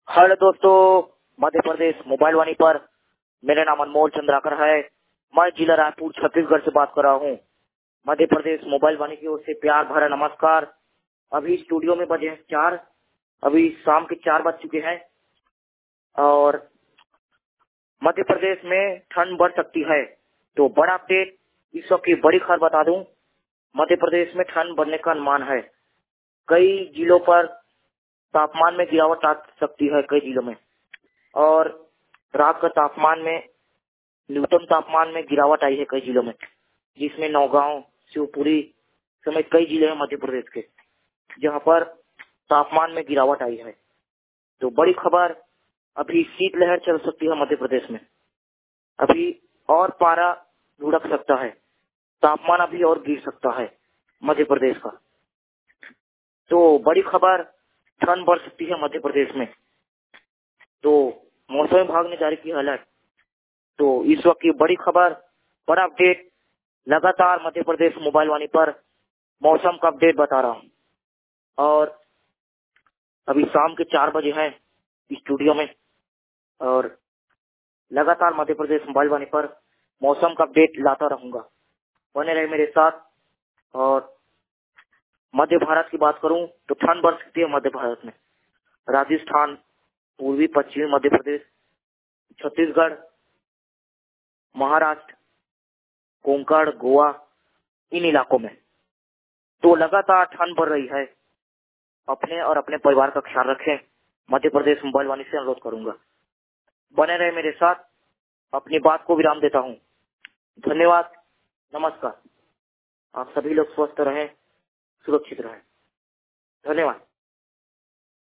Hello दोस्तों, Madhya Pradesh mobile वाणी पर मेरा नाम अनमोल चंद्राकर है। मैं जिला रायपुर छत्तीसगढ़ से बात कर रहा हूँ। मध्य प्रदेश मोबाइल वाणी की ओर से प्यार भरा नमस्कार। अभी स्टूडियो में बजे हैं 4। अभी शाम के 4 बज चुके हैं और मध्य प्रदेश में ठंड बढ़ सकती है। तो बड़ा अपडेट, इस वक्त की बड़ी खबर बता दूं, मध्य प्रदेश में ठंड बढ़ने का अनुमान है। कई जिलों पर तापमान में गिरावट आ सकती है, कई जिलों में। और रात का तापमान में, न्यूनतम तापमान में गिरावट आई है कई जिलों में, जिसमें नौगांव, शिवपुरी समेत कई जिले हैं मध्य प्रदेश के, जहां पर तापमान में गिरावट आई है। तो बड़ी खबर, अभी शीतलहर चल सकती है मध्य प्रदेश में। अभी और पारा लुढ़क सकता है, तापमान अभी और गिर सकता है मध्य प्रदेश का। तो बड़ी खबर, ठंड बढ़ सकती है मध्य प्रदेश में। तो मौसम विभाग ने जारी किया अलर्ट। तो इस वक्त की बड़ी खबर, बड़ा अपडेट, लगातार मध्य प्रदेश मोबाइल वाणी पर मौसम का अपडेट बता रहा हूँ। और अभी शाम के 4 बजे हैं स्टूडियो में और लगातार मध्य प्रदेश मोबाइल वाणी पर मौसम का अपडेट लाता रहूंगा। बने रहे मेरे साथ। और मध्य भारत की बात करूं तो ठंड बढ़ सकती है मध्य भारत में। राजस्थान, पूर्वी पश्चिमी मध्य प्रदेश, छत्तीसगढ़, महाराष्ट्र, कोंकण, गोवा, इन इलाकों में तो लगातार ठंड बढ़ रही है। अपने और अपने परिवार का ख्याल रखें, मध्य प्रदेश मोबाइल वाणी से अनुरोध करूंगा। बने रहे मेरे साथ। अपनी बात को विराम देता हूं। धन्यवाद, नमस्कार। आप सभी लोग स्वस्थ रहें, सुरक्षित रहें। धन्यवाद।